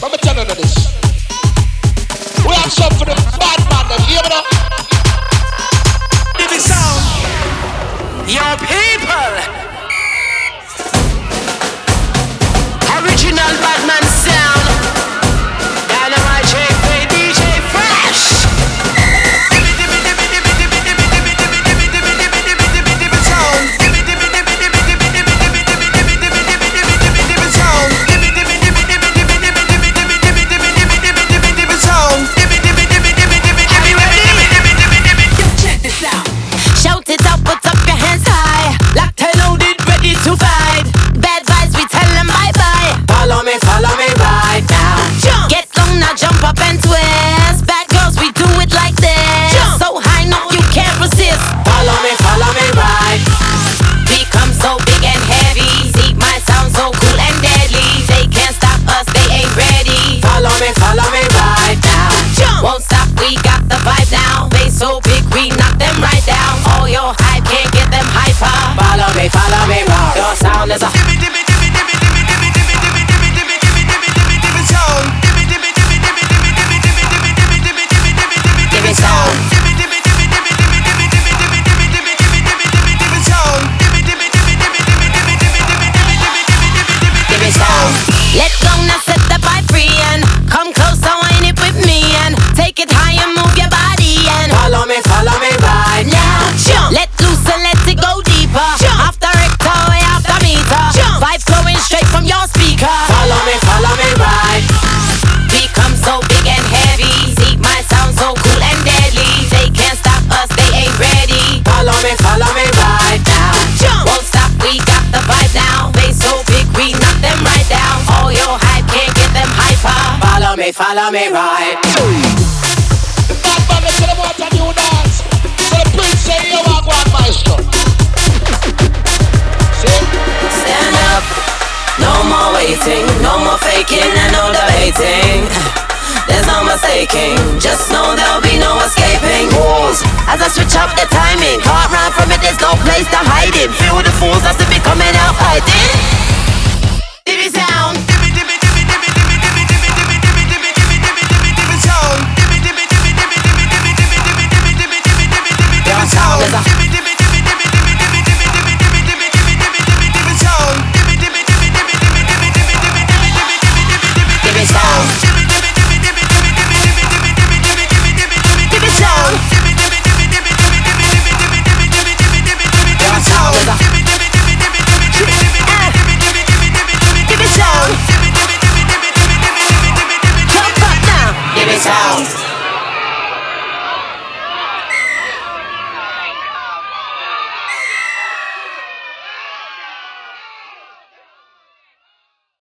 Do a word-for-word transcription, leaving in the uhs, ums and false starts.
Let me tell you this. We have some for the bad man, them, you know? Give it sound. Your people. Original Badman sound. Dynamite J P, D J Fresh. Shout it out, put up your hands high. Locked and loaded, ready to fight. Bad vibes, we tell them bye bye. Follow me, follow me right now. Jump. Get down now, jump up and twist. Bad girls, we do it like this. Jump. So high, no, you can't resist. Follow me, follow me right. Become so big and heavy. See my sound so cool and deadly. They can't stop us, they ain't ready. Follow me, follow me right now. Jump. Won't stop, we got the vibe now. They so big, we knock them right down. All your hype can't get them hyper. Follow me, follow me right. Your sound is a Give it sound. Give it sound. Let go now, set the vibe free and come closer, wind it with me and take it high and move your body and follow me, follow me right now. Jump. Let loose and let it go deeper. Jump. After rector, way after meter. Jump. Vibe flowing straight from your speaker. Follow me, follow me right. Become so big and heavy. See my sound so cool and deadly. They can't stop us, they ain't ready. Follow me, follow me right now. Jump. Won't stop, we got the vibe now. They so big, we knock them right down. All your hype can't get them hyper. Follow me, follow me right. The bad man, they tell them what a new dance. So the prince say, you are one maestro. See? Stand up, no more waiting, no more faking and no debating. There's no mistaking, just know there'll be no escaping. Moves as I switch up the timing. Can't run from it, there's no place to hide it. Feel the fools that's to be coming out fighting.